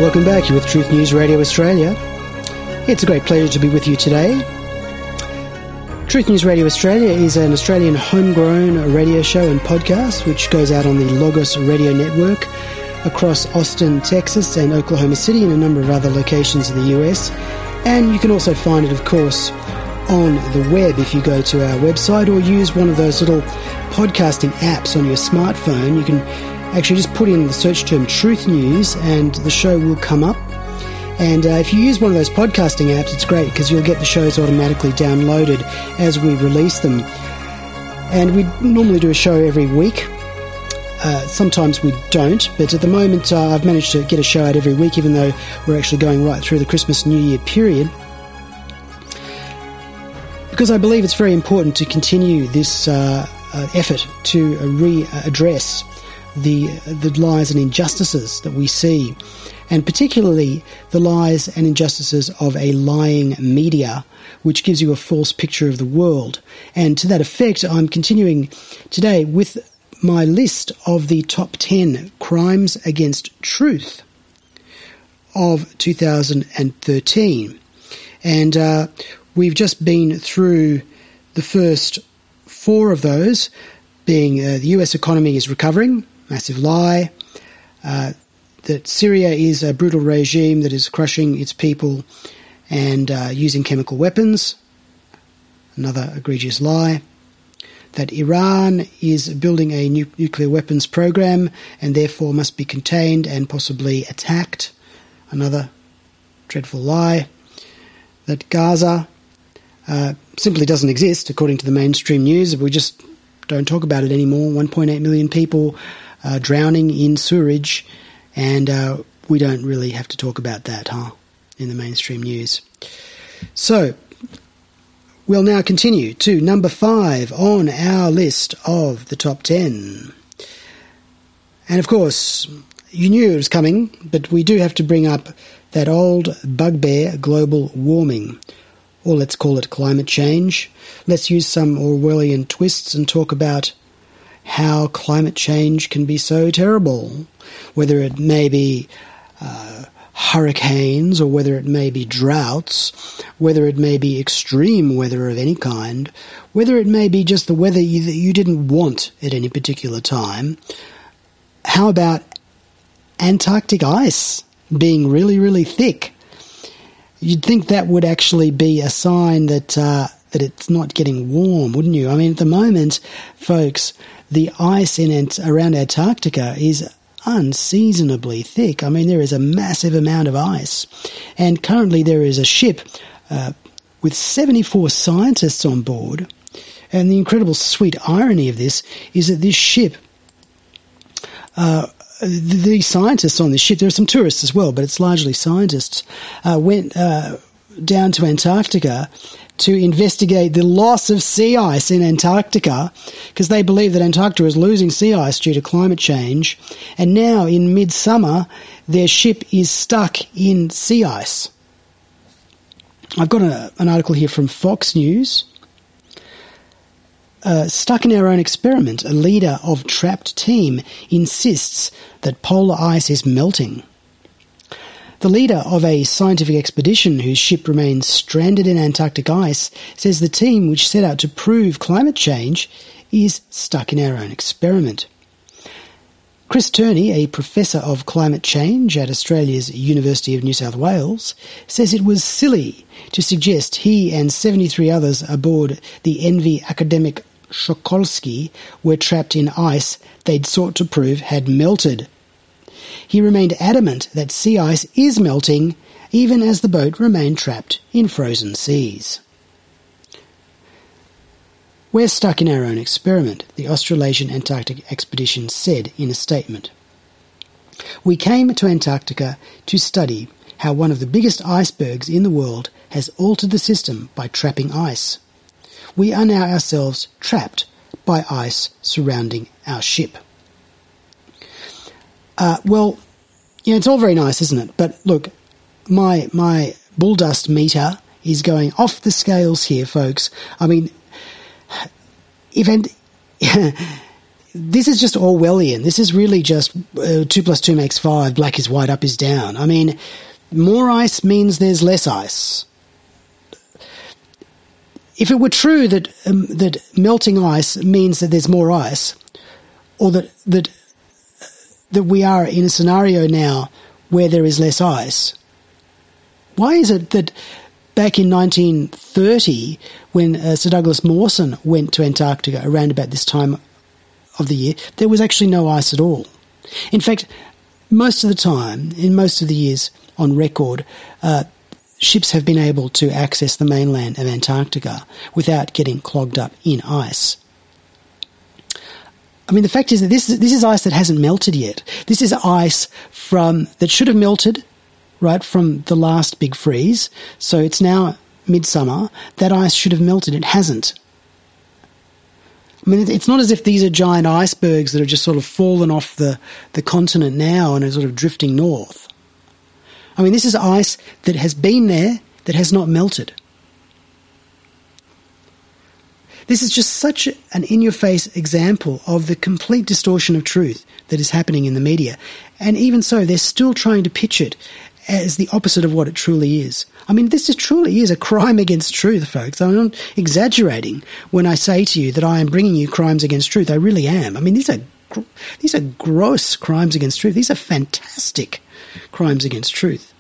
Welcome back. You're with Truth News Radio Australia. It's a great pleasure to be with you today. Truth News Radio Australia is an Australian homegrown radio show and podcast which goes out on the Logos Radio Network across Austin, Texas and Oklahoma City and a number of other locations in the US. And you can also find it, of course, on the web if you go to our website or use one of those little podcasting apps on your smartphone. You can actually just put in the search term Truth News and the show will come up. And if you use one of those podcasting apps, it's great because you'll get the shows automatically downloaded as we release them. And we normally do a show every week. Sometimes we don't, but at the moment I've managed to get a show out every week, even though we're actually going right through the Christmas New Year period. Because I believe it's very important to continue this effort to readdress the lies and injustices that we see, and particularly the lies and injustices of a lying media which gives you a false picture of the world. And to that effect, I'm continuing today with my list of the top 10 crimes against truth of 2013. And we've just been through the first 4 of those, being the US economy is recovering, massive lie, that Syria is a brutal regime that is crushing its people and using chemical weapons, another egregious lie, that Iran is building a nuclear weapons program and therefore must be contained and possibly attacked, another dreadful lie, that Gaza simply doesn't exist according to the mainstream news. We just don't talk about it anymore. 1.8 million people drowning in sewerage, and we don't really have to talk about that, in the mainstream news. So we'll now continue to number 5 on our list of the top 10. And of course, you knew it was coming, but we do have to bring up that old bugbear, global warming, or let's call it climate change. Let's use some Orwellian twists and talk about how climate change can be so terrible, whether it may be hurricanes or whether it may be droughts, whether it may be extreme weather of any kind, whether it may be just the weather that you didn't want at any particular time. How about Antarctic ice being really, really thick? You'd think that would actually be a sign that it's not getting warm, wouldn't you? I mean, at the moment, folks, the ice around Antarctica is unseasonably thick. I mean, there is a massive amount of ice. And currently there is a ship with 74 scientists on board. And the incredible sweet irony of this is that this ship, the scientists on this ship, there are some tourists as well, but it's largely scientists, went down to Antarctica to investigate the loss of sea ice in Antarctica, because they believe that Antarctica is losing sea ice due to climate change. And now in midsummer, their ship is stuck in sea ice. I've got an article here from Fox News. Stuck in our own experiment, a leader of trapped team insists that polar ice is melting. The leader of a scientific expedition whose ship remains stranded in Antarctic ice says the team, which set out to prove climate change, is stuck in our own experiment. Chris Turney, a professor of climate change at Australia's University of New South Wales, says it was silly to suggest he and 73 others aboard the Envy academic Shokolsky were trapped in ice they'd sought to prove had melted. He remained adamant that sea ice is melting, even as the boat remained trapped in frozen seas. We're stuck in our own experiment, the Australasian Antarctic Expedition said in a statement. We came to Antarctica to study how one of the biggest icebergs in the world has altered the system by trapping ice. We are now ourselves trapped by ice surrounding our ship. Well, it's all very nice, isn't it? But look, my bull dust meter is going off the scales here, folks. I mean, this is just Orwellian. This is really just 2 + 2 makes 5, black is white, up is down. I mean, more ice means there's less ice. If it were true that that melting ice means that there's more ice, or that we are in a scenario now where there is less ice, why is it that back in 1930, when Sir Douglas Mawson went to Antarctica around about this time of the year, there was actually no ice at all? In fact, most of the time, in most of the years on record, ships have been able to access the mainland of Antarctica without getting clogged up in ice. I mean, the fact is that this is ice that hasn't melted yet. This is ice that should have melted, right, from the last big freeze. So it's now midsummer. That ice should have melted. It hasn't. I mean, it's not as if these are giant icebergs that have just sort of fallen off the continent now and are sort of drifting north. I mean, this is ice that has been there, that has not melted. This is just such an in-your-face example of the complete distortion of truth that is happening in the media. And even so, they're still trying to pitch it as the opposite of what it truly is. I mean, this truly is a crime against truth, folks. I'm not exaggerating when I say to you that I am bringing you crimes against truth. I really am. I mean, these are gross crimes against truth. These are fantastic crimes against truth.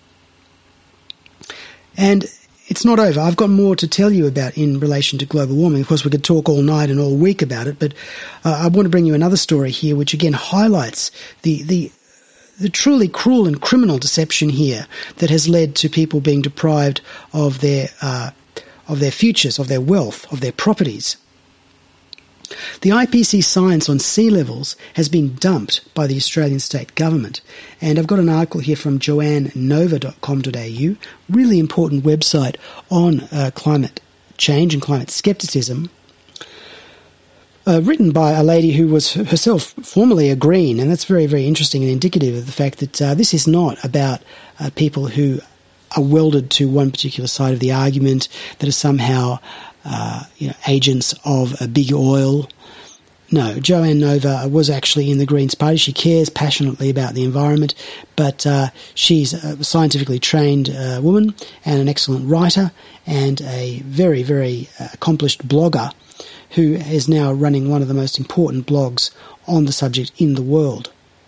And it's not over. I've got more to tell you about in relation to global warming. Of course, we could talk all night and all week about it, but I want to bring you another story here, which again highlights the truly cruel and criminal deception here that has led to people being deprived of their futures, of their wealth, of their properties. The IPCC science on sea levels has been dumped by the Australian state government. And I've got an article here from joannenova.com.au, really important website on climate change and climate skepticism, written by a lady who was herself formerly a Green. And that's very, very interesting and indicative of the fact that this is not about people who are welded to one particular side of the argument, that are somehow agents of big oil. No, Joanne Nova was actually in the Greens Party. She cares passionately about the environment, but she's a scientifically trained woman and an excellent writer and a very, very accomplished blogger who is now running one of the most important blogs on the subject in the world.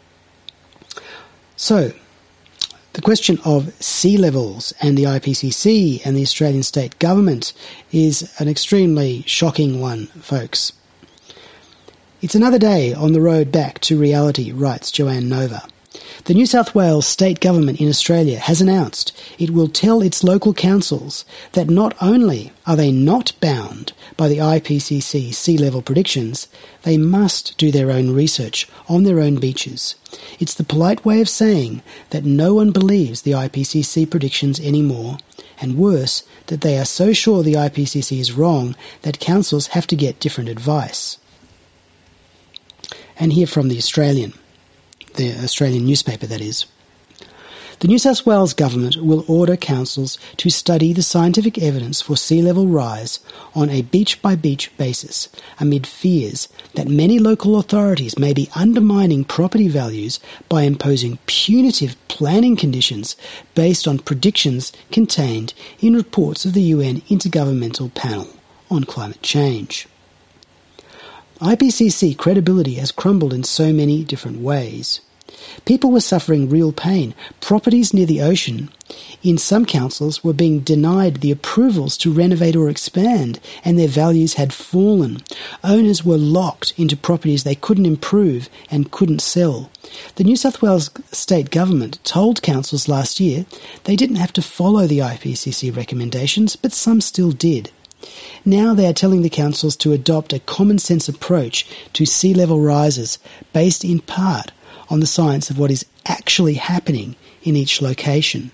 So, the question of sea levels and the IPCC and the Australian state government is an extremely shocking one, folks. It's another day on the road back to reality, writes Joanne Nova. The New South Wales state government in Australia has announced it will tell its local councils that not only are they not bound by the IPCC sea level predictions, they must do their own research on their own beaches. It's the polite way of saying that no one believes the IPCC predictions anymore, and worse, that they are so sure the IPCC is wrong that councils have to get different advice. And here from the Australian newspaper, that is. The New South Wales government will order councils to study the scientific evidence for sea level rise on a beach-by-beach basis, amid fears that many local authorities may be undermining property values by imposing punitive planning conditions based on predictions contained in reports of the UN Intergovernmental Panel on Climate Change. IPCC credibility has crumbled in so many different ways. People were suffering real pain. Properties near the ocean in some councils were being denied the approvals to renovate or expand, and their values had fallen. Owners were locked into properties they couldn't improve and couldn't sell. The New South Wales state government told councils last year they didn't have to follow the IPCC recommendations, but some still did. Now they are telling the councils to adopt a common-sense approach to sea level rises based in part on the science of what is actually happening in each location.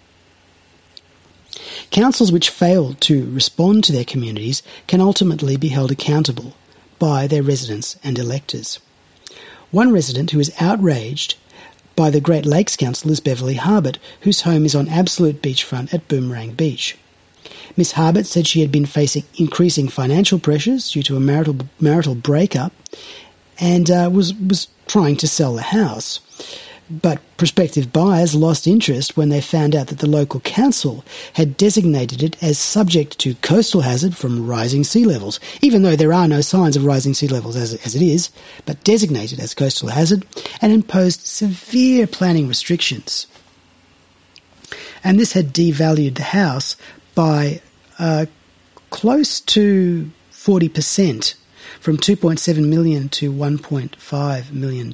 Councils which fail to respond to their communities can ultimately be held accountable by their residents and electors. One resident who is outraged by the Great Lakes Council is Beverly Harbert, whose home is on absolute beachfront at Boomerang Beach. Miss Harbert said she had been facing increasing financial pressures due to a marital breakup, and was trying to sell the house. But prospective buyers lost interest when they found out that the local council had designated it as subject to coastal hazard from rising sea levels, even though there are no signs of rising sea levels as it is, but designated as coastal hazard, and imposed severe planning restrictions. And this had devalued the house by close to 40%, from $2.7 million to $1.5 million.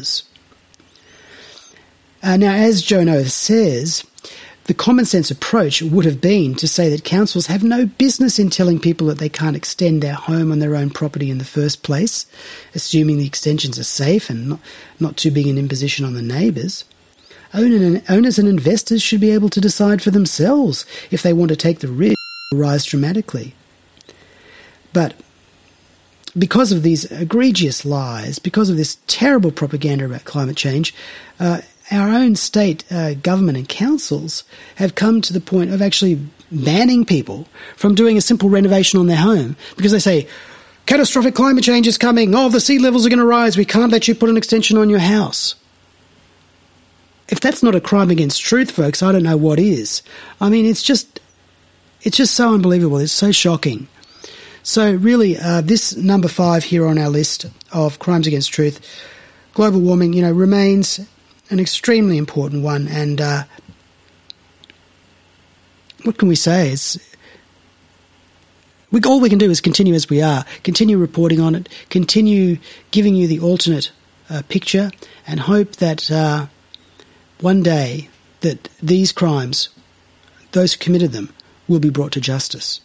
Now, as Joan Oath says, the common sense approach would have been to say that councils have no business in telling people that they can't extend their home on their own property in the first place, assuming the extensions are safe and not too big an imposition on the neighbours. Owners and investors should be able to decide for themselves if they want to take the risk or rise dramatically. But because of these egregious lies, because of this terrible propaganda about climate change, our own state government and councils have come to the point of actually banning people from doing a simple renovation on their home because they say, catastrophic climate change is coming, the sea levels are going to rise, we can't let you put an extension on your house. If that's not a crime against truth, folks, I don't know what is. I mean, it's just so unbelievable, it's so shocking. So really, this number 5 here on our list of crimes against truth, global warming, remains an extremely important one, and what can we say? All we can do is continue as we are, continue reporting on it, continue giving you the alternate picture, and hope that one day that these crimes, those who committed them, will be brought to justice.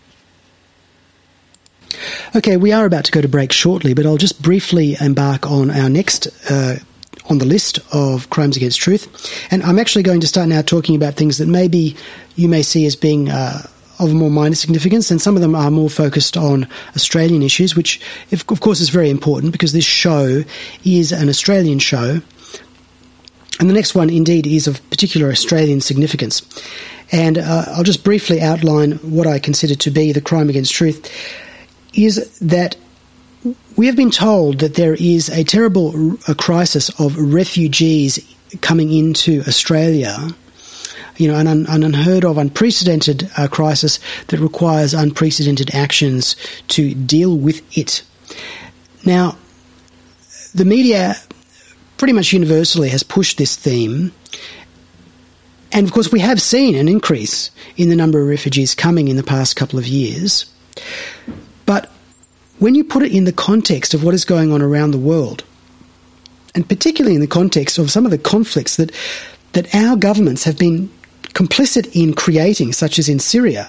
Okay, we are about to go to break shortly, but I'll just briefly embark on our next on the list of crimes against truth. And I'm actually going to start now talking about things that maybe you may see as being of more minor significance, and some of them are more focused on Australian issues, which, of course, is very important because this show is an Australian show. And the next one, indeed, is of particular Australian significance. And I'll just briefly outline what I consider to be the crime against truth, is that we have been told that there is a terrible crisis of refugees coming into Australia, an unheard of, unprecedented crisis that requires unprecedented actions to deal with it. Now, the media pretty much universally has pushed this theme, and of course we have seen an increase in the number of refugees coming in the past couple of years. But when you put it in the context of what is going on around the world, and particularly in the context of some of the conflicts that our governments have been complicit in creating, such as in Syria,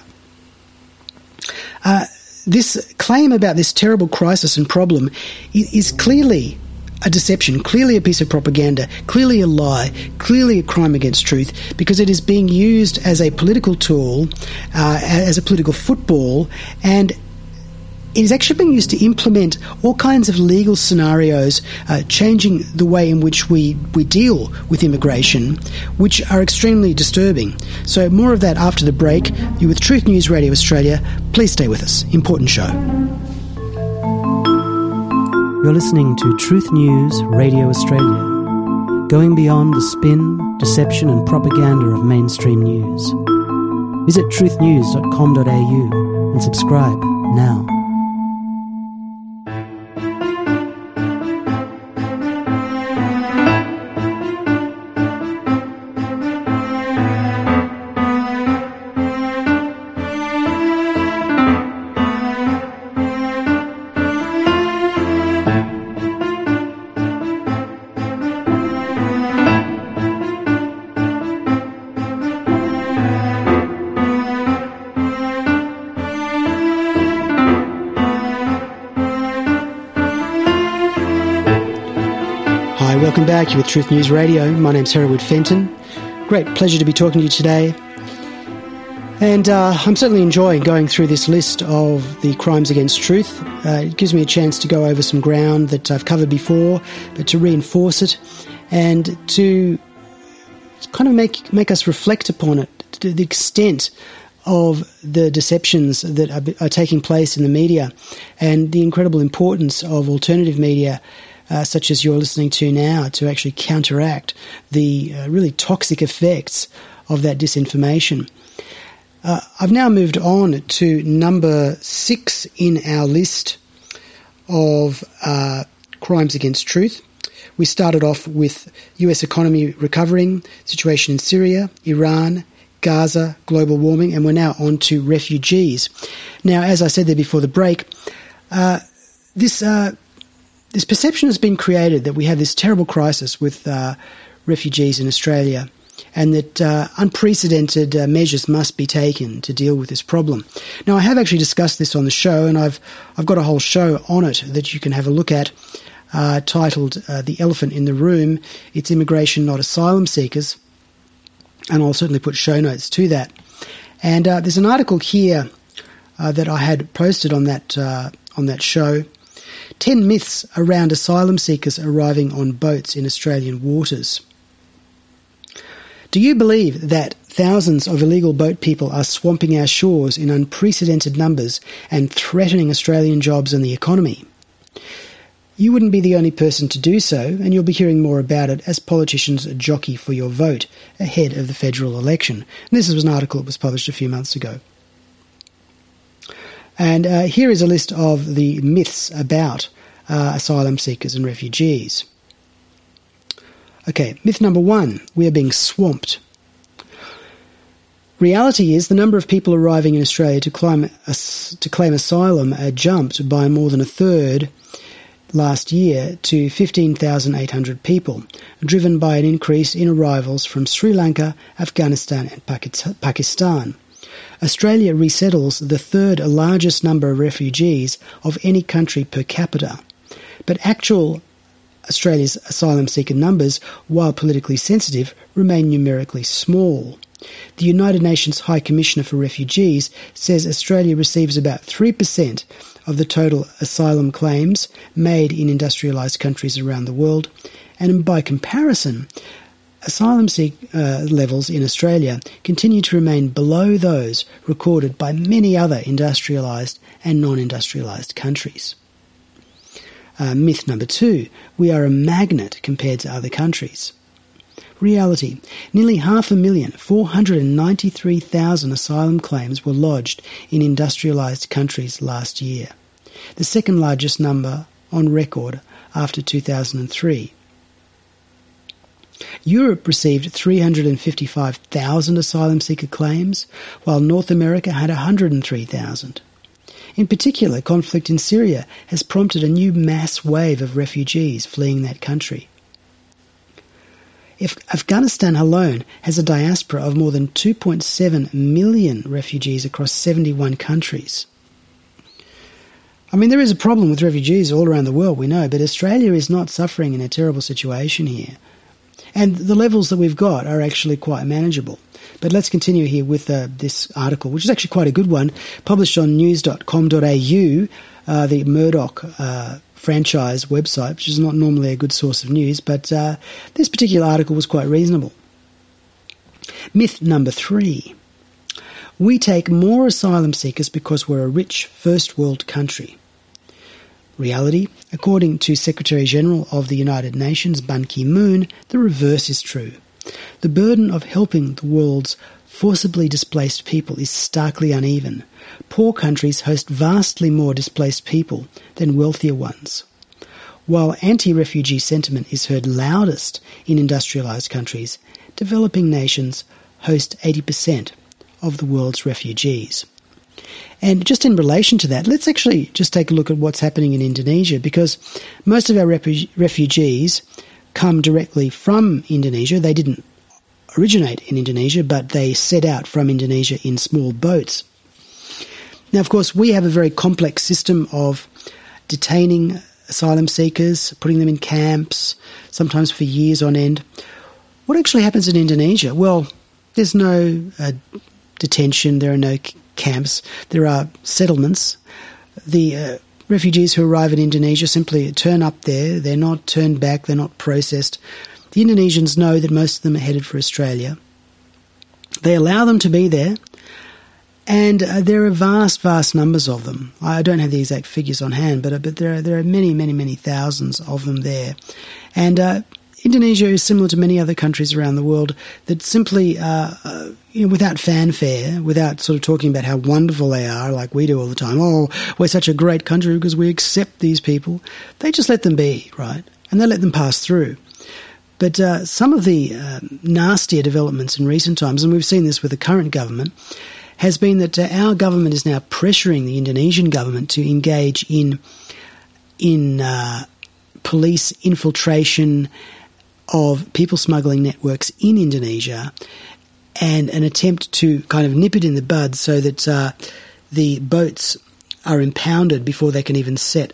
this claim about this terrible crisis and problem is clearly a deception, clearly a piece of propaganda, clearly a lie, clearly a crime against truth, because it is being used as a political tool, as a political football, and it is actually being used to implement all kinds of legal scenarios, changing the way in which we deal with immigration, which are extremely disturbing. So more of that after the break. You're with Truth News Radio Australia. Please stay with us. Important show. You're listening to Truth News Radio Australia, going beyond the spin, deception and propaganda of mainstream news. Visit truthnews.com.au and subscribe now. Welcome back. You're with Truth News Radio. My name's Hereward Fenton. Great pleasure to be talking to you today. And I'm certainly enjoying going through this list of the crimes against truth. It gives me a chance to go over some ground that I've covered before, but to reinforce it and to kind of make us reflect upon it, to the extent of the deceptions that are taking place in the media and the incredible importance of alternative media such as you're listening to now, to actually counteract the really toxic effects of that disinformation. I've now moved on to number 6 in our list of crimes against truth. We started off with US economy recovering, situation in Syria, Iran, Gaza, global warming, and we're now on to refugees. Now, as I said there before the break, this perception has been created that we have this terrible crisis with refugees in Australia, and that unprecedented measures must be taken to deal with this problem. Now, I have actually discussed this on the show, and I've got a whole show on it that you can have a look at, titled The Elephant in the Room. It's Immigration, Not Asylum Seekers, and I'll certainly put show notes to that. And there's an article here that I had posted on that show, 10 myths around asylum seekers arriving on boats in Australian waters. Do you believe that thousands of illegal boat people are swamping our shores in unprecedented numbers and threatening Australian jobs and the economy? You wouldn't be the only person to do so, and you'll be hearing more about it as politicians jockey for your vote ahead of the federal election. And this was an article that was published a few months ago. And here is a list of the myths about asylum seekers and refugees. Okay, myth number 1, we are being swamped. Reality is the number of people arriving in Australia to claim asylum jumped by more than a third last year to 15,800 people, driven by an increase in arrivals from Sri Lanka, Afghanistan and Pakistan. Australia resettles the third largest number of refugees of any country per capita, but actual Australia's asylum seeker numbers, while politically sensitive, remain numerically small. The United Nations High Commissioner for Refugees says Australia receives about 3% of the total asylum claims made in industrialised countries around the world, and by comparison, asylum levels in Australia continue to remain below those recorded by many other industrialised and non-industrialised countries. Myth number 2, we are a magnet compared to other countries. Reality, nearly 5,493,000 asylum claims were lodged in industrialised countries last year, the second largest number on record after 2003. Europe received 355,000 asylum seeker claims, while North America had 103,000. In particular, conflict in Syria has prompted a new mass wave of refugees fleeing that country. If Afghanistan alone has a diaspora of more than 2.7 million refugees across 71 countries. I mean, there is a problem with refugees all around the world, we know, but Australia is not suffering in a terrible situation here. And the levels that we've got are actually quite manageable. But let's continue here with this article, which is actually quite a good one, published on news.com.au, the Murdoch franchise website, which is not normally a good source of news, but this particular article was quite reasonable. Myth number 3. We take more asylum seekers because we're a rich first world country. Reality, according to Secretary-General of the United Nations, Ban Ki-moon, the reverse is true. The burden of helping the world's forcibly displaced people is starkly uneven. Poor countries host vastly more displaced people than wealthier ones. While anti-refugee sentiment is heard loudest in industrialised countries, developing nations host 80% of the world's refugees. And just in relation to that, let's actually just take a look at what's happening in Indonesia, because most of our refugees come directly from Indonesia. They didn't originate in Indonesia, but they set out from Indonesia in small boats. Now, of course, we have a very complex system of detaining asylum seekers, putting them in camps, sometimes for years on end. What actually happens in Indonesia? Well, there's no detention, there are no camps, there are settlements. The refugees who arrive in Indonesia simply turn up there. They're not turned back. They're not processed. The Indonesians know that most of them are headed for Australia. They allow them to be there, And there are vast, vast numbers of them. I don't have the exact figures on hand, but there are many, many, many thousands of them there. And Indonesia is similar to many other countries around the world that simply, without fanfare, without sort of talking about how wonderful they are, like we do all the time, oh, we're such a great country because we accept these people, they just let them be, right? And they let them pass through. But some of the nastier developments in recent times, and we've seen this with the current government, has been that our government is now pressuring the Indonesian government to engage in police infiltration of people smuggling networks in Indonesia, and an attempt to kind of nip it in the bud so that the boats are impounded before they can even set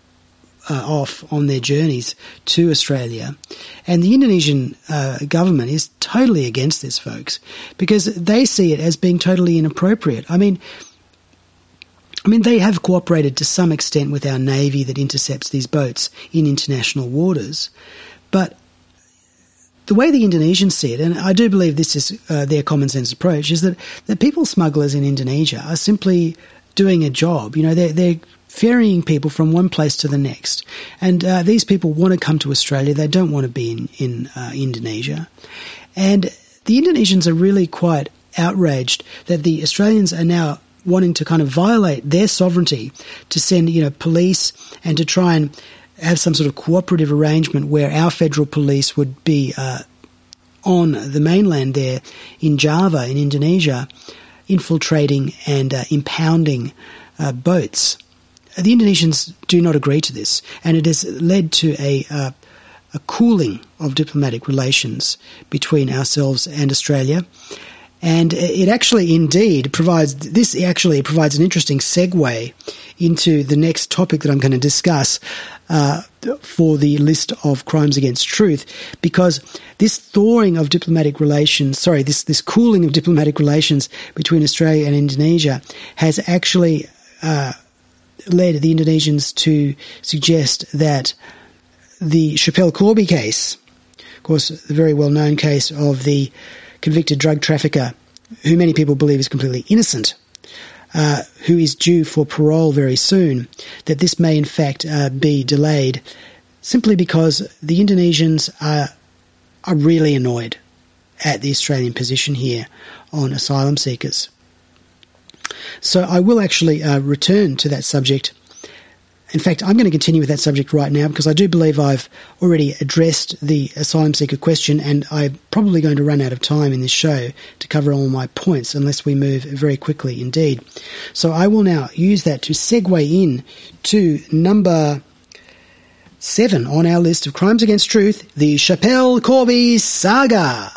off on their journeys to Australia. And the Indonesian government is totally against this, folks, because they see it as being totally inappropriate. I mean, they have cooperated to some extent with our Navy that intercepts these boats in international waters, but the way the Indonesians see it, and I do believe this is their common sense approach, is that the people smugglers in Indonesia are simply doing a job. They're ferrying people from one place to the next. And these people want to come to Australia. They don't want to be in Indonesia. And the Indonesians are really quite outraged that the Australians are now wanting to kind of violate their sovereignty to send, police and to try and have some sort of cooperative arrangement where our federal police would be on the mainland there in Java, in Indonesia, infiltrating and impounding boats. The Indonesians do not agree to this, and it has led to a cooling of diplomatic relations between ourselves and Australia. And it actually indeed provides an interesting segue into the next topic that I'm going to discuss for the list of crimes against truth, because this thawing of diplomatic relations, this cooling of diplomatic relations between Australia and Indonesia has actually led the Indonesians to suggest that the Schapelle Corby case, of course, the very well-known case of the convicted drug trafficker, who many people believe is completely innocent, who is due for parole very soon, that this may in fact be delayed simply because the Indonesians are really annoyed at the Australian position here on asylum seekers. So I will actually return to that subject. In fact, I'm going to continue with that subject right now because I do believe I've already addressed the asylum seeker question, and I'm probably going to run out of time in this show to cover all my points unless we move very quickly indeed. So I will now use that to segue in to number 7 on our list of crimes against truth, the Schapelle Corby saga.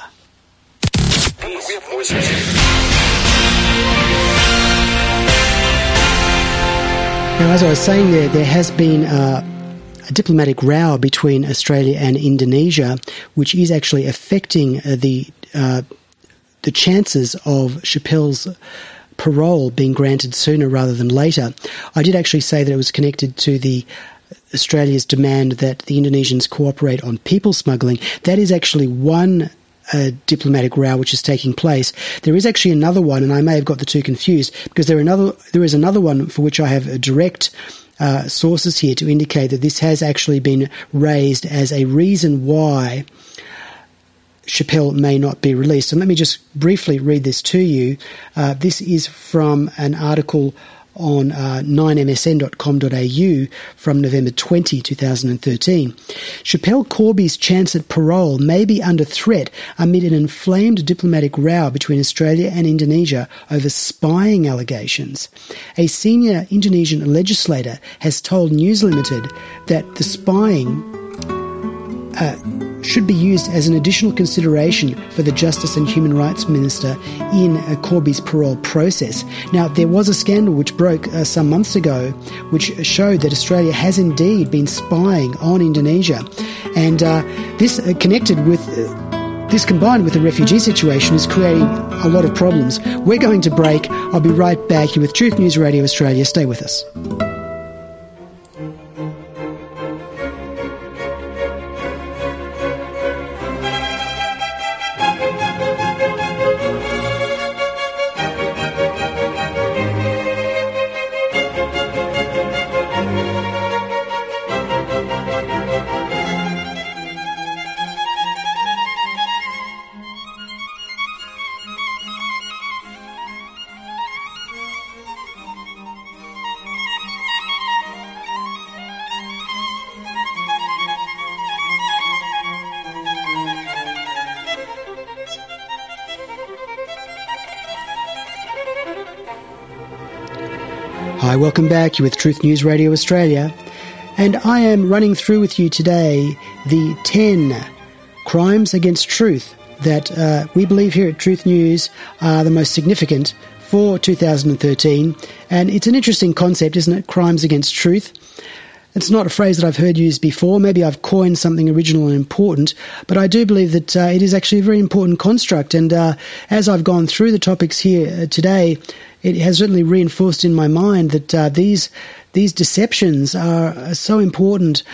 Now, as I was saying there has been a diplomatic row between Australia and Indonesia, which is actually affecting the chances of Schapelle's parole being granted sooner rather than later. I did actually say that it was connected to Australia's demand that the Indonesians cooperate on people smuggling. That is actually one diplomatic row which is taking place. There is actually another one, and I may have got the two confused, because there is another one for which I have direct sources here to indicate that this has actually been raised as a reason why Schapelle may not be released. And let me just briefly read this to you. This is from an article on 9msn.com.au from November 20, 2013. Schapelle Corby's chance at parole may be under threat amid an inflamed diplomatic row between Australia and Indonesia over spying allegations. A senior Indonesian legislator has told News Limited that the spying should be used as an additional consideration for the Justice and Human Rights Minister in Corby's parole process. Now, there was a scandal which broke some months ago which showed that Australia has indeed been spying on Indonesia. And this combined with the refugee situation is creating a lot of problems. We're going to break. I'll be right back here with Truth News Radio Australia. Stay with us. Hi, welcome back. You're with Truth News Radio Australia. And I am running through with you today the 10 crimes against truth that we believe here at Truth News are the most significant for 2013. And it's an interesting concept, isn't it? Crimes against truth. It's not a phrase that I've heard used before. Maybe I've coined something original and important, but I do believe that it is actually a very important construct. And as I've gone through the topics here today, it has certainly reinforced in my mind that these deceptions are so important,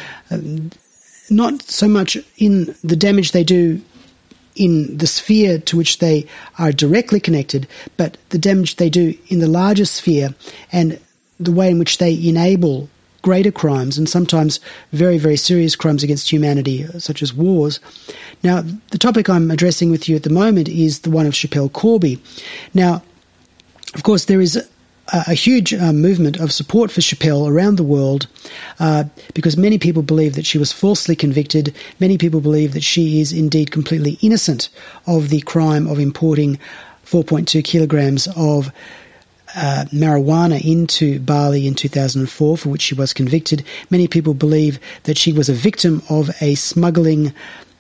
not so much in the damage they do in the sphere to which they are directly connected, but the damage they do in the larger sphere and the way in which they enable greater crimes and sometimes very, very serious crimes against humanity, such as wars. Now, the topic I'm addressing with you at the moment is the one of Schapelle Corby. Now, of course, there is a huge movement of support for Schapelle around the world because many people believe that she was falsely convicted. Many people believe that she is indeed completely innocent of the crime of importing 4.2 kilograms of marijuana into Bali in 2004, for which she was convicted. Many people believe that she was a victim of a smuggling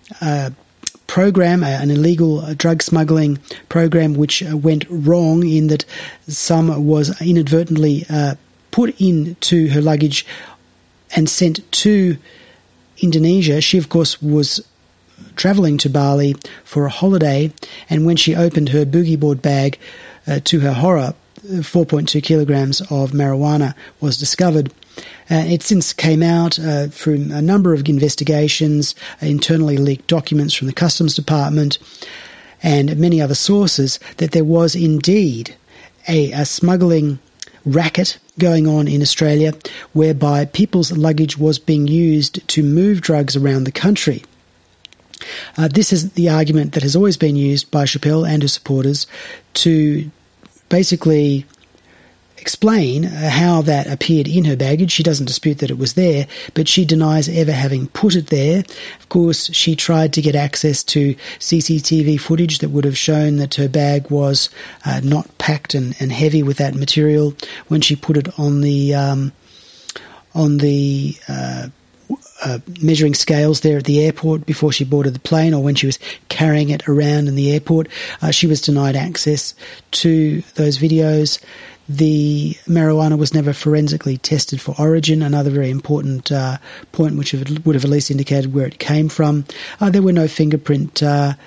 program, an illegal drug smuggling program, which went wrong in that some was inadvertently put into her luggage and sent to Indonesia. She, of course, was travelling to Bali for a holiday, and when she opened her boogie board bag, to her horror, 4.2 kilograms of marijuana was discovered. It since came out through a number of investigations, internally leaked documents from the Customs Department and many other sources, that there was indeed a smuggling racket going on in Australia whereby people's luggage was being used to move drugs around the country. This is the argument that has always been used by Schapelle and her supporters to basically explain how that appeared in her baggage. She doesn't dispute that it was there, but she denies ever having put it there. Of course, she tried to get access to CCTV footage that would have shown that her bag was not packed and heavy with that material when she put it on the measuring scales there at the airport before she boarded the plane, or when she was carrying it around in the airport. She was denied access to those videos. The marijuana was never forensically tested for origin, another very important point which would have at least indicated where it came from. There were no fingerprint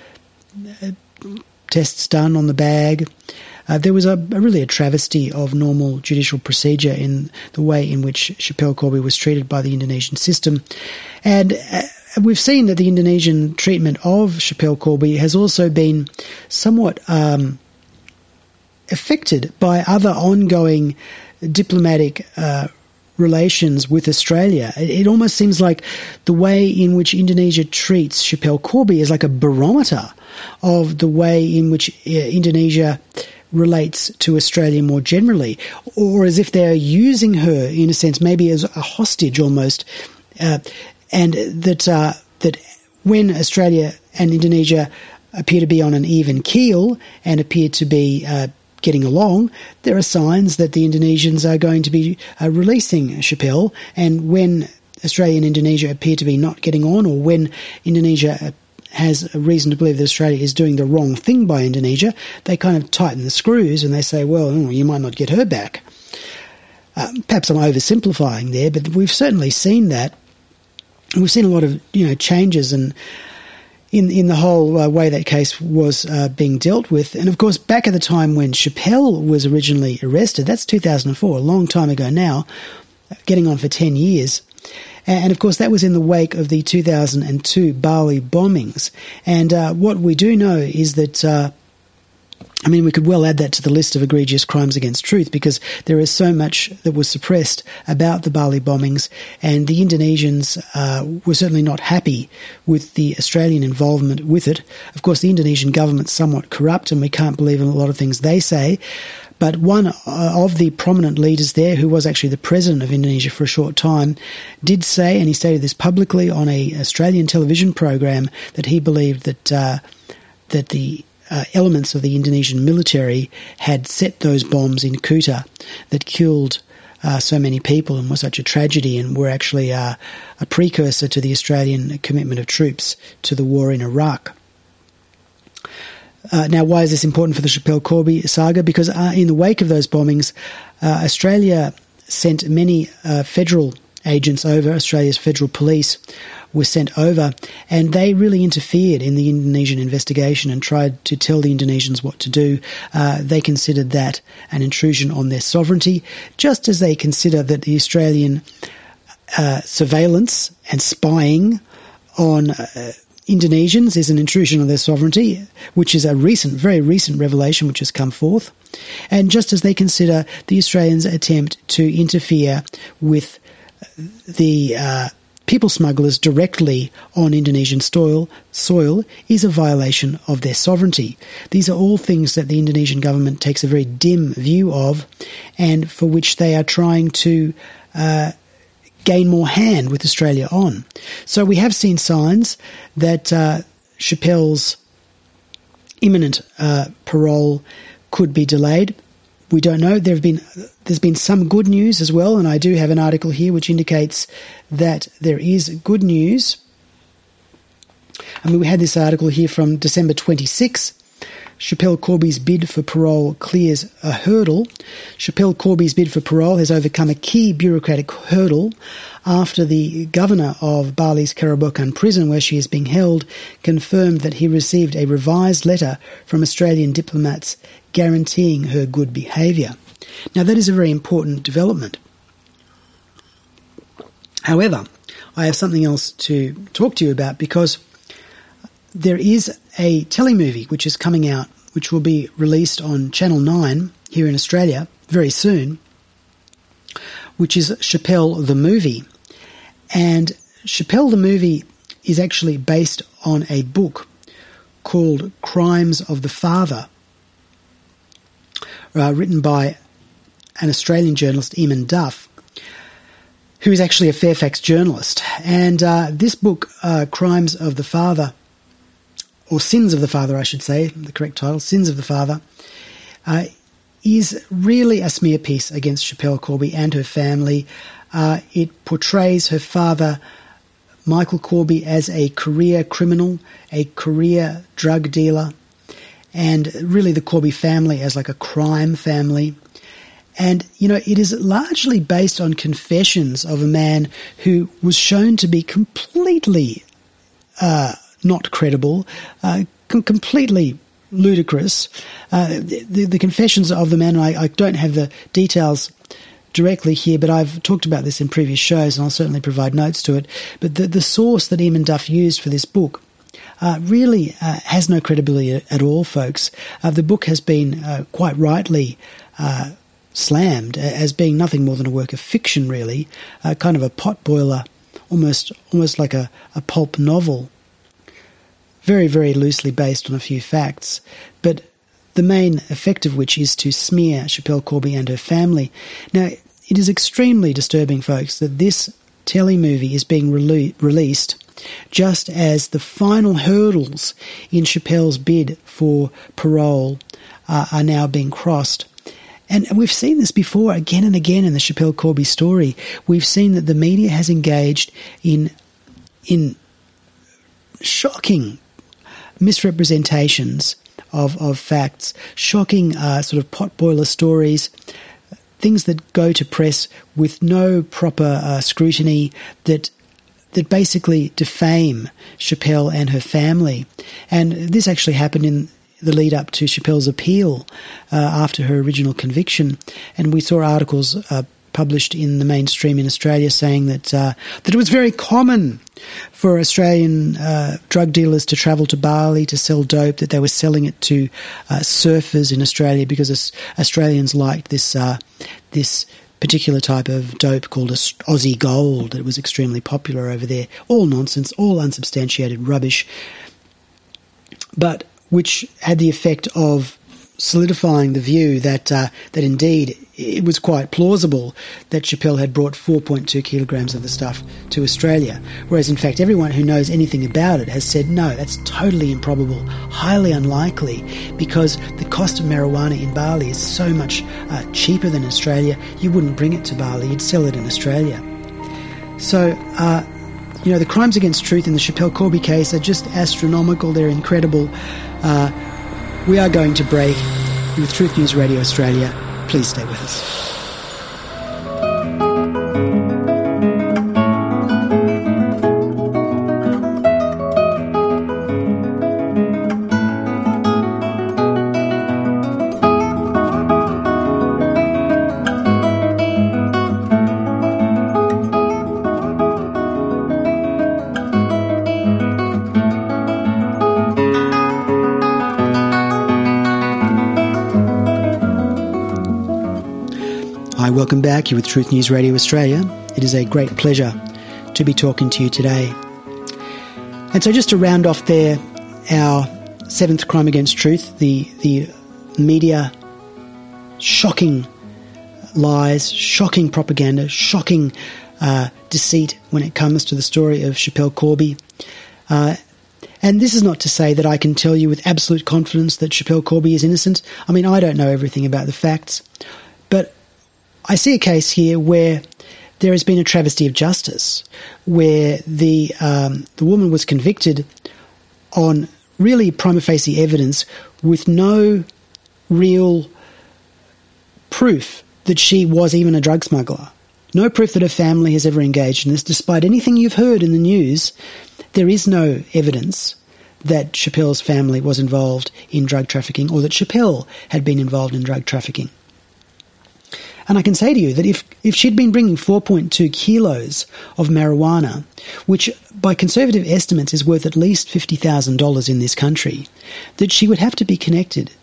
tests done on the bag. There was really a travesty of normal judicial procedure in the way in which Schapelle Corby was treated by the Indonesian system. And we've seen that the Indonesian treatment of Schapelle Corby has also been somewhat affected by other ongoing diplomatic relations with Australia. It almost seems like the way in which Indonesia treats Schapelle Corby is like a barometer of the way in which Indonesia relates to Australia more generally, or as if they're using her, in a sense, maybe as a hostage almost, and that when Australia and Indonesia appear to be on an even keel and appear to be getting along, there are signs that the Indonesians are going to be releasing Schapelle, and when Australia and Indonesia appear to be not getting on, or when Indonesia has a reason to believe that Australia is doing the wrong thing by Indonesia, they kind of tighten the screws and they say, well, you might not get her back. Perhaps I'm oversimplifying there, but we've certainly seen that. We've seen a lot of changes in the whole way that case was being dealt with. And of course, back at the time when Schapelle was originally arrested, that's 2004, a long time ago now, getting on for 10 years. And of course, that was in the wake of the 2002 Bali bombings. And what we do know is that, we could well add that to the list of egregious crimes against truth, because there is so much that was suppressed about the Bali bombings, and the Indonesians were certainly not happy with the Australian involvement with it. Of course, the Indonesian government's somewhat corrupt, and we can't believe in a lot of things they say. But one of the prominent leaders there, who was actually the president of Indonesia for a short time, did say, and he stated this publicly on an Australian television program, that he believed that the elements of the Indonesian military had set those bombs in Kuta that killed so many people and was such a tragedy, and were actually a precursor to the Australian commitment of troops to the war in Iraq. Now, why is this important for the Schapelle Corby saga? Because in the wake of those bombings, Australia sent many federal agents over. Australia's federal police were sent over, and they really interfered in the Indonesian investigation and tried to tell the Indonesians what to do. They considered that an intrusion on their sovereignty, just as they consider that the Australian surveillance and spying on Indonesians is an intrusion on their sovereignty, which is a very recent revelation which has come forth. And just as they consider the Australians' attempt to interfere with the people smugglers directly on Indonesian soil is a violation of their sovereignty. These are all things that the Indonesian government takes a very dim view of, and for which they are trying to gain more hand with Australia on. So we have seen signs that Schapelle's imminent parole could be delayed. We don't know. There's been some good news as well, and I do have an article here which indicates that there is good news. I mean, we had this article here from December 26. Schapelle Corby's bid for parole clears a hurdle. Schapelle Corby's bid for parole has overcome a key bureaucratic hurdle after the governor of Bali's Karabokan prison, where she is being held, confirmed that he received a revised letter from Australian diplomats guaranteeing her good behaviour. Now, that is a very important development. However, I have something else to talk to you about, because there is a telemovie which is coming out, which will be released on Channel 9 here in Australia very soon, which is Schapelle the Movie. And Schapelle the Movie is actually based on a book called Crimes of the Father, written by an Australian journalist, Eamon Duff, who is actually a Fairfax journalist. And this book, Crimes of the Father, or Sins of the Father, I should say, the correct title, Sins of the Father, is really a smear piece against Schapelle Corby and her family. It portrays her father, Michael Corby, as a career criminal, a career drug dealer, and really the Corby family as like a crime family. And, you know, it is largely based on confessions of a man who was shown to be completely not credible, completely ludicrous. The confessions of the man, I don't have the details directly here, but I've talked about this in previous shows, and I'll certainly provide notes to it. But the source that Eamon Duff used for this book really has no credibility at all, folks. The book has been quite rightly slammed as being nothing more than a work of fiction, really, kind of a potboiler, almost like a pulp novel. Very, very loosely based on a few facts, but the main effect of which is to smear Schapelle Corby and her family. Now, it is extremely disturbing, folks, that this telemovie is being released just as the final hurdles in Schapelle's bid for parole are now being crossed. And we've seen this before again and again in the Schapelle Corby story. We've seen that the media has engaged in shocking misrepresentations of facts, shocking sort of potboiler stories, things that go to press with no proper scrutiny, that basically defame Schapelle and her family. And this actually happened in the lead up to Schapelle's appeal after her original conviction, and we saw articles published in the mainstream in Australia saying that it was very common for Australian drug dealers to travel to Bali to sell dope, that they were selling it to surfers in Australia because Australians liked this particular type of dope called Aussie Gold. It was extremely popular over there. All nonsense, all unsubstantiated rubbish, but which had the effect of solidifying the view that that indeed it was quite plausible that Schapelle had brought 4.2 kilograms of the stuff to Australia, whereas in fact everyone who knows anything about it has said no, that's totally improbable, highly unlikely, because the cost of marijuana in Bali is so much cheaper than Australia. You wouldn't bring it to Bali, you'd sell it in Australia. So the crimes against truth in the Schapelle Corby case are just astronomical. They're incredible. We are going to break with Truth News Radio Australia. Please stay with us. Welcome back. You're with Truth News Radio Australia. It is a great pleasure to be talking to you today. And so just to round off there, our seventh crime against truth, the media shocking lies, shocking propaganda, shocking deceit when it comes to the story of Schapelle Corby. And this is not to say that I can tell you with absolute confidence that Schapelle Corby is innocent. I mean, I don't know everything about the facts, but I see a case here where there has been a travesty of justice, where the woman was convicted on really prima facie evidence with no real proof that she was even a drug smuggler. No proof that her family has ever engaged in this. Despite anything you've heard in the news, there is no evidence that Schapelle's family was involved in drug trafficking or that Schapelle had been involved in drug trafficking. And I can say to you that if she'd been bringing 4.2 kilos of marijuana, which by conservative estimates is worth at least $50,000 in this country, that she would have to be connected.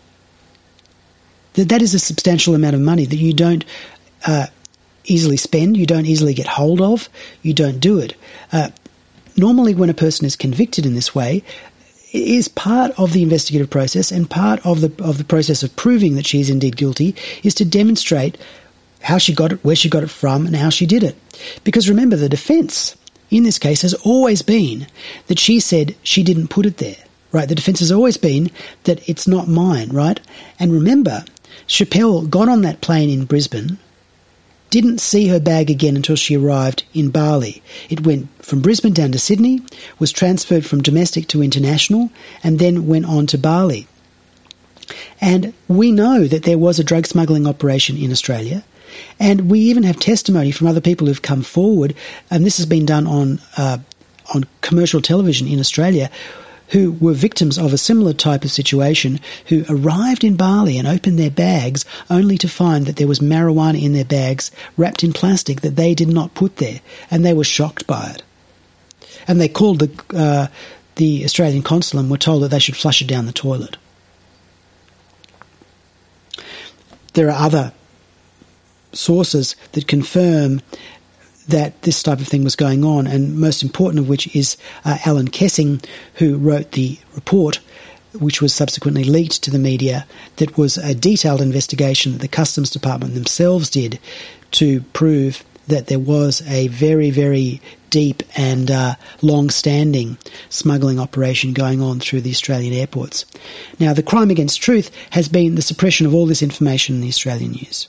That is a substantial amount of money that you don't easily spend, you don't easily get hold of, you don't do it. Normally when a person is convicted in this way, it is part of the investigative process and part of the process of proving that she is indeed guilty is to demonstrate how she got it, where she got it from, and how she did it. Because remember, the defence in this case has always been that she said she didn't put it there, right? The defence has always been that it's not mine, right? And remember, Schapelle got on that plane in Brisbane, didn't see her bag again until she arrived in Bali. It went from Brisbane down to Sydney, was transferred from domestic to international, and then went on to Bali. And we know that there was a drug smuggling operation in Australia, and we even have testimony from other people who've come forward, and this has been done on commercial television in Australia, who were victims of a similar type of situation, who arrived in Bali and opened their bags only to find that there was marijuana in their bags wrapped in plastic that they did not put there, and they were shocked by it. And they called the Australian consul and were told that they should flush it down the toilet. There are other sources that confirm that this type of thing was going on, and most important of which is Alan Kessing, who wrote the report, which was subsequently leaked to the media, that was a detailed investigation that the Customs Department themselves did to prove that there was a very, very deep and long-standing smuggling operation going on through the Australian airports. Now, the crime against truth has been the suppression of all this information in the Australian news.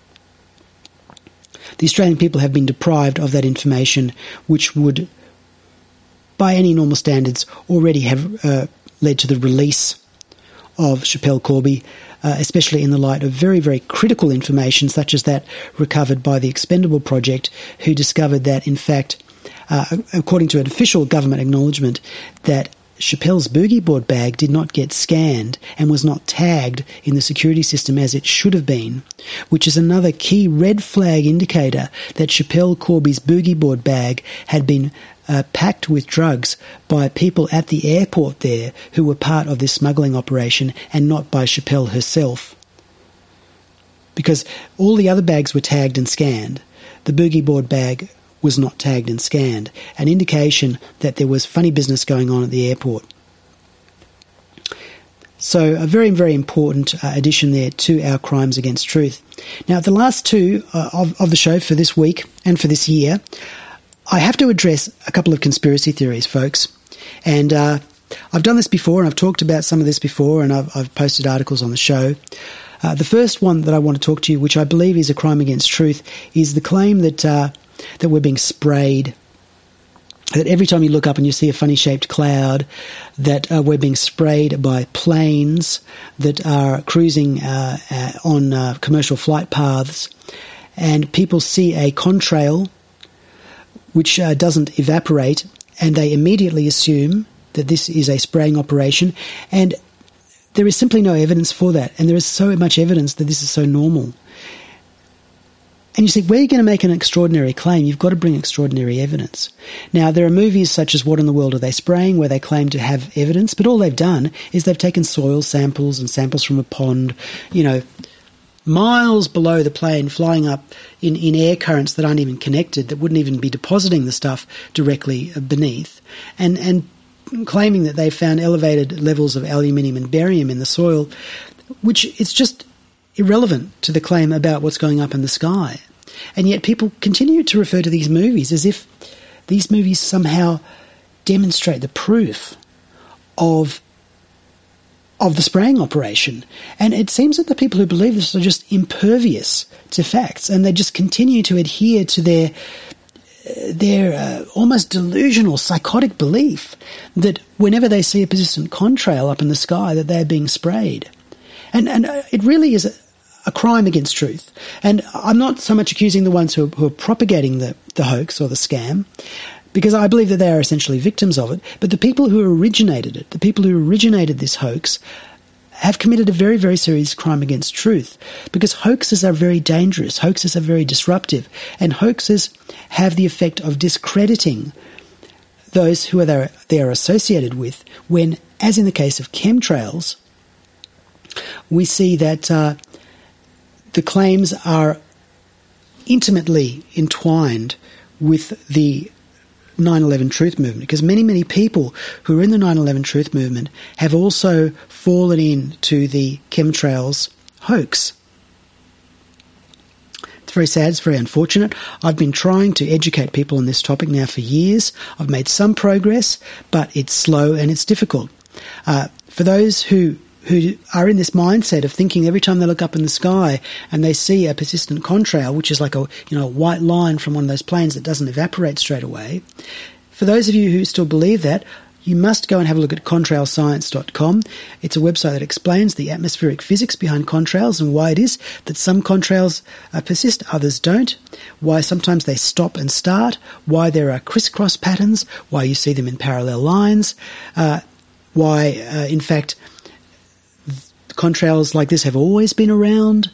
The Australian people have been deprived of that information, which would, by any normal standards, already have led to the release of Schapelle Corby, especially in the light of very, very critical information, such as that recovered by the Expendable Project, who discovered that, in fact, according to an official government acknowledgement, that Schapelle's boogie board bag did not get scanned and was not tagged in the security system as it should have been, which is another key red flag indicator that Schapelle Corby's boogie board bag had been packed with drugs by people at the airport there who were part of this smuggling operation and not by Schapelle herself. Because all the other bags were tagged and scanned, the boogie board bag was not tagged and scanned, an indication that there was funny business going on at the airport. So a very, very important addition there to our Crimes Against Truth. Now, the last two of the show for this week and for this year, I have to address a couple of conspiracy theories, folks. And I've done this before, and I've talked about some of this before, and I've posted articles on the show. The first one that I want to talk to you, which I believe is a crime against truth, is the claim that we're being sprayed. That every time you look up and you see a funny-shaped cloud, that we're being sprayed by planes that are cruising on commercial flight paths, and people see a contrail which doesn't evaporate, and they immediately assume that this is a spraying operation, and there is simply no evidence for that, and there is so much evidence that this is so normal. And you say, where are you going to make an extraordinary claim? You've got to bring extraordinary evidence. Now, there are movies such as What in the World Are They Spraying, where they claim to have evidence, but all they've done is they've taken soil samples and samples from a pond, miles below the plane, flying up in air currents that aren't even connected, that wouldn't even be depositing the stuff directly beneath, and claiming that they've found elevated levels of aluminium and barium in the soil, which is just irrelevant to the claim about what's going up in the sky. And yet people continue to refer to these movies as if these movies somehow demonstrate the proof of the spraying operation. And it seems that the people who believe this are just impervious to facts, and they just continue to adhere to their almost delusional, psychotic belief that whenever they see a persistent contrail up in the sky, that they're being sprayed. And it really is a crime against truth. And I'm not so much accusing the ones who are propagating the hoax or the scam, because I believe that they are essentially victims of it. But the people who originated it, the people who originated this hoax, have committed a very, very serious crime against truth, because hoaxes are very dangerous, hoaxes are very disruptive, and hoaxes have the effect of discrediting those who they are associated with when, as in the case of chemtrails, we see that the claims are intimately entwined with the 9/11 Truth Movement, because many, many people who are in the 9/11 Truth Movement have also fallen into the chemtrails hoax. It's very sad, it's very unfortunate. I've been trying to educate people on this topic now for years. I've made some progress, but it's slow and it's difficult. For those who are in this mindset of thinking every time they look up in the sky and they see a persistent contrail, which is like a white line from one of those planes that doesn't evaporate straight away, for those of you who still believe that, you must go and have a look at contrailscience.com. It's a website that explains the atmospheric physics behind contrails and why it is that some contrails persist, others don't, why sometimes they stop and start, why there are crisscross patterns, why you see them in parallel lines, why, in fact, contrails like this have always been around,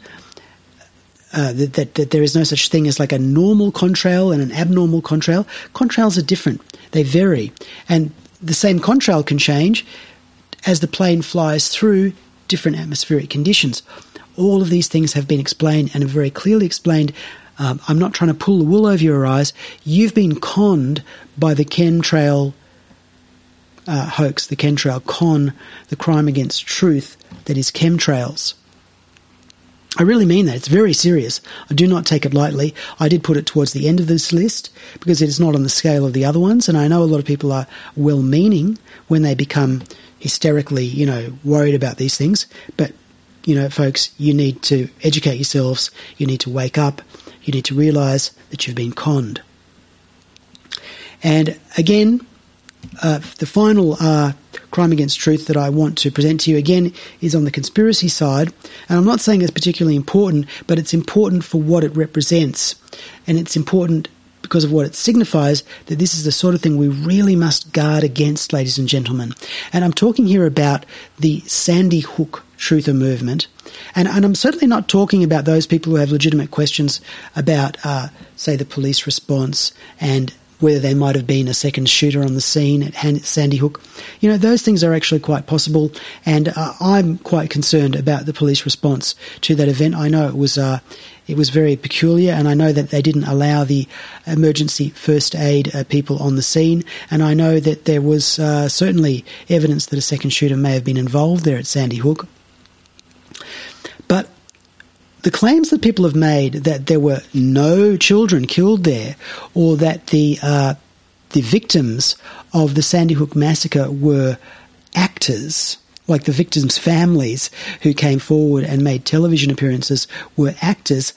that there is no such thing as like a normal contrail and an abnormal contrail. Contrails are different. They vary. And the same contrail can change as the plane flies through different atmospheric conditions. All of these things have been explained and are very clearly explained. I'm not trying to pull the wool over your eyes. You've been conned by the chemtrail hoax, the chemtrail con, the crime against truth that is chemtrails. I really mean that. It's very serious. I do not take it lightly. I did put it towards the end of this list because it is not on the scale of the other ones, and I know a lot of people are well-meaning when they become hysterically, worried about these things. But, folks, you need to educate yourselves. You need to wake up. You need to realise that you've been conned. And again, the final crime against truth that I want to present to you again is on the conspiracy side. And I'm not saying it's particularly important, but it's important for what it represents. And it's important because of what it signifies, that this is the sort of thing we really must guard against, ladies and gentlemen. And I'm talking here about the Sandy Hook truther movement. And I'm certainly not talking about those people who have legitimate questions about, say, the police response and whether there might have been a second shooter on the scene at Sandy Hook. You know, those things are actually quite possible, and I'm quite concerned about the police response to that event. I know it was very peculiar, and I know that they didn't allow the emergency first aid people on the scene, and I know that there was certainly evidence that a second shooter may have been involved there at Sandy Hook. But the claims that people have made that there were no children killed there, or that the victims of the Sandy Hook massacre were actors, like the victims' families who came forward and made television appearances were actors,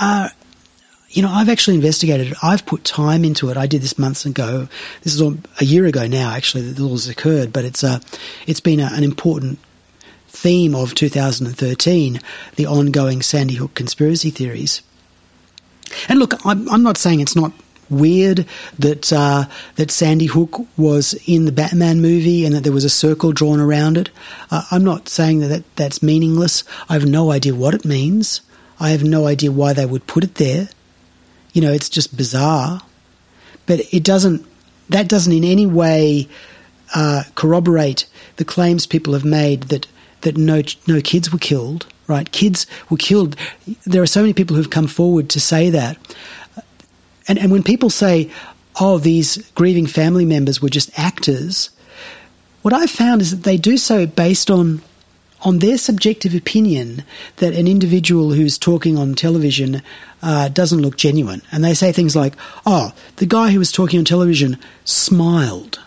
you know, I've actually investigated it. I've put time into it. I did this months ago. This is a year ago now, actually, that all this occurred, but it's been an important theme of 2013, the ongoing Sandy Hook conspiracy theories. And look, I'm not saying it's not weird that Sandy Hook was in the Batman movie and that there was a circle drawn around it. I'm not saying that's meaningless. I have no idea what it means. I have no idea why they would put it there. You know, it's just bizarre. But that doesn't in any way corroborate the claims people have made that no kids were killed, right? Kids were killed. There are so many people who've come forward to say that. And when people say, oh, these grieving family members were just actors, what I've found is that they do so based on their subjective opinion that an individual who's talking on television doesn't look genuine. And they say things like, oh, the guy who was talking on television smiled.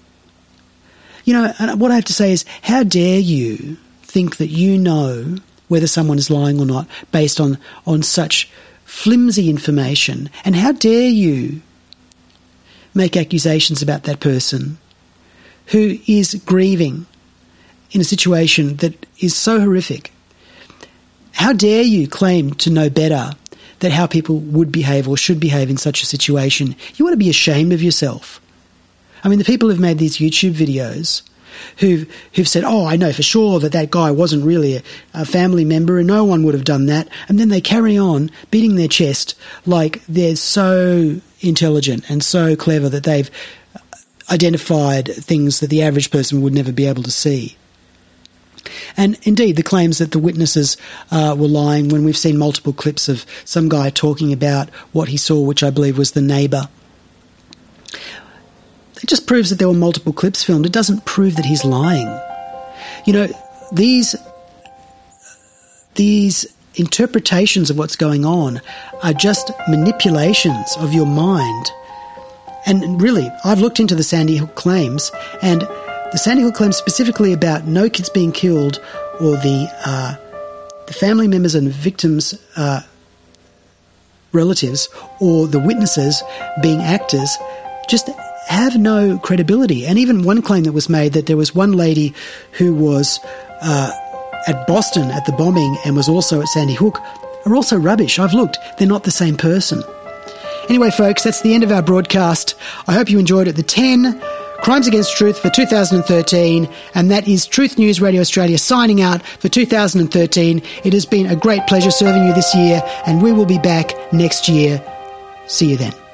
You know, and what I have to say is, how dare you think that you know whether someone is lying or not based on such flimsy information? And how dare you make accusations about that person who is grieving in a situation that is so horrific? How dare you claim to know better that how people would behave or should behave in such a situation? You want to be ashamed of yourself. I mean, the people who've made these YouTube videos who've said, oh, I know for sure that guy wasn't really a family member and no one would have done that, and then they carry on beating their chest like they're so intelligent and so clever that they've identified things that the average person would never be able to see. And indeed, the claims that the witnesses were lying, when we've seen multiple clips of some guy talking about what he saw, which I believe was the neighbour. It just proves that there were multiple clips filmed. It doesn't prove that he's lying. You know, these interpretations of what's going on are just manipulations of your mind. And really, I've looked into the Sandy Hook claims, and the Sandy Hook claims specifically about no kids being killed, or the family members and victims' relatives, or the witnesses being actors, just have no credibility. And even one claim that was made that there was one lady who was at Boston at the bombing and was also at Sandy Hook are also rubbish. I've looked. They're not the same person. Anyway, folks, that's the end of our broadcast. I hope you enjoyed it. The 10 Crimes Against Truth for 2013, and that is Truth News Radio Australia signing out for 2013. It has been a great pleasure serving you this year, and we will be back next year. See you then.